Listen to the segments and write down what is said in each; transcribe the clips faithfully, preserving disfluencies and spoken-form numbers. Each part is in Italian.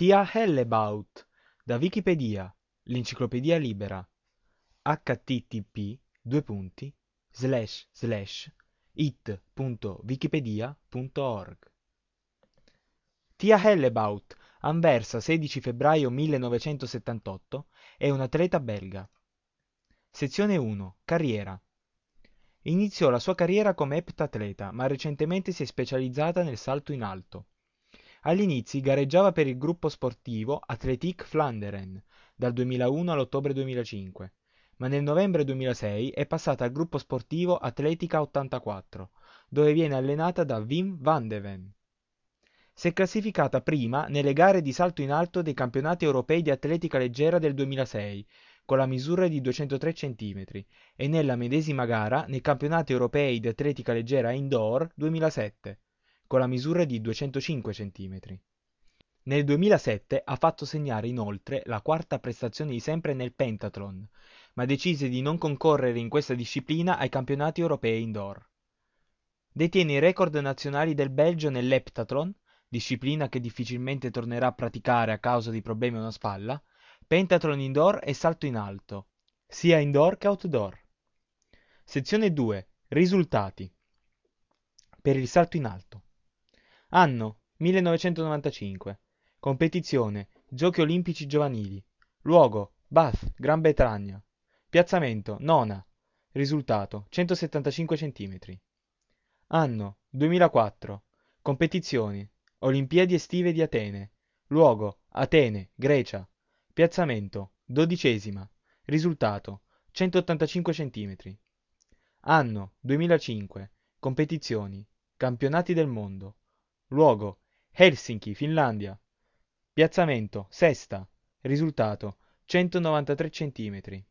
Tia Hellebaut, da Wikipedia, l'enciclopedia libera, http due punti slash slash it punto wikipedia punto org. Tia Hellebaut, Anversa sedici febbraio millenovecentosettantotto, è un'atleta belga. Sezione uno. Carriera. Iniziò la sua carriera come eptatleta, ma recentemente si è specializzata nel salto in alto. Agli inizi gareggiava per il gruppo sportivo Athletic Vlaanderen dal duemilauno all'ottobre duemilacinque, ma nel novembre duemilasei è passata al gruppo sportivo Atletica ottantaquattro, dove viene allenata da Wim van de Ven. Si è classificata prima nelle gare di salto in alto dei campionati europei di atletica leggera del duemilasei, con la misura di duecentotre centimetri, e nella medesima gara nei campionati europei di atletica leggera indoor duemilasette, con la misura di duecentocinque centimetri. Nel duemilasette ha fatto segnare inoltre la quarta prestazione di sempre nel pentathlon, ma decise di non concorrere in questa disciplina ai campionati europei indoor. Detiene i record nazionali del Belgio nell'eptathlon, disciplina che difficilmente tornerà a praticare a causa di problemi a una spalla, pentathlon indoor e salto in alto, sia indoor che outdoor. Sezione due. Risultati. Per il salto in alto. Anno millenovecentonovantacinque. Competizione Giochi olimpici giovanili. Luogo Bath, Gran Bretagna. Piazzamento nona. Risultato centosettantacinque centimetri. Anno duemilaquattro. Competizioni Olimpiadi estive di Atene. Luogo Atene, Grecia. Piazzamento dodicesima. Risultato centottantacinque centimetri. Anno duemilacinque. Competizioni Campionati del mondo. Luogo Helsinki, Finlandia. Piazzamento sesta. Risultato centonovantatré centimetri.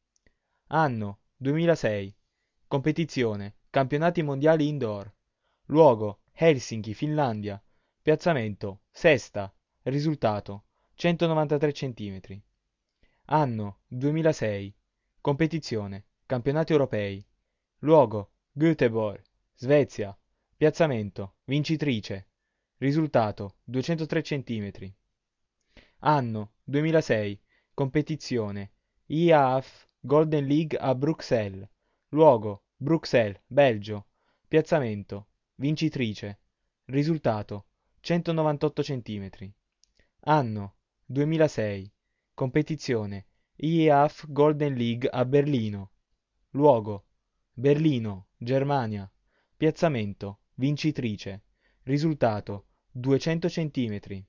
Anno duemilasei. Competizione Campionati mondiali indoor. Luogo Helsinki, Finlandia. Piazzamento sesta. Risultato centonovantatré centimetri. Anno duemilasei. Competizione Campionati europei. Luogo Göteborg, Svezia. Piazzamento vincitrice. Risultato duecentotre centimetri. Anno duemilasei. Competizione I A F Golden League a Bruxelles. Luogo Bruxelles, Belgio. Piazzamento vincitrice. Risultato centonovantotto centimetri. Anno duemilasei. Competizione I A F Golden League a Berlino. Luogo Berlino, Germania. Piazzamento vincitrice. Risultato duecento centimetri.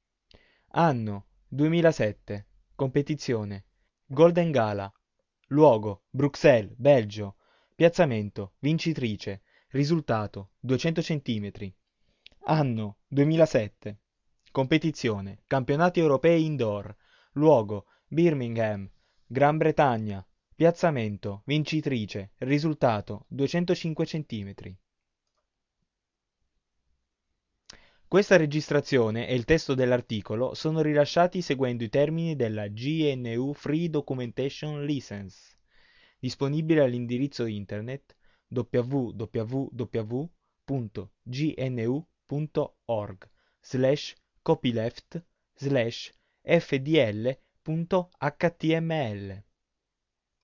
Anno duemilasette. Competizione Golden Gala. Luogo Bruxelles, Belgio. Piazzamento vincitrice. Risultato duecento centimetri. Anno duemilasette. Competizione Campionati europei indoor. Luogo Birmingham, Gran Bretagna. Piazzamento vincitrice. Risultato duecentocinque centimetri. Questa registrazione e il testo dell'articolo sono rilasciati seguendo i termini della G N U Free Documentation License, disponibile all'indirizzo internet w w w punto g n u punto org slash copyleft slash f d l punto h t m l.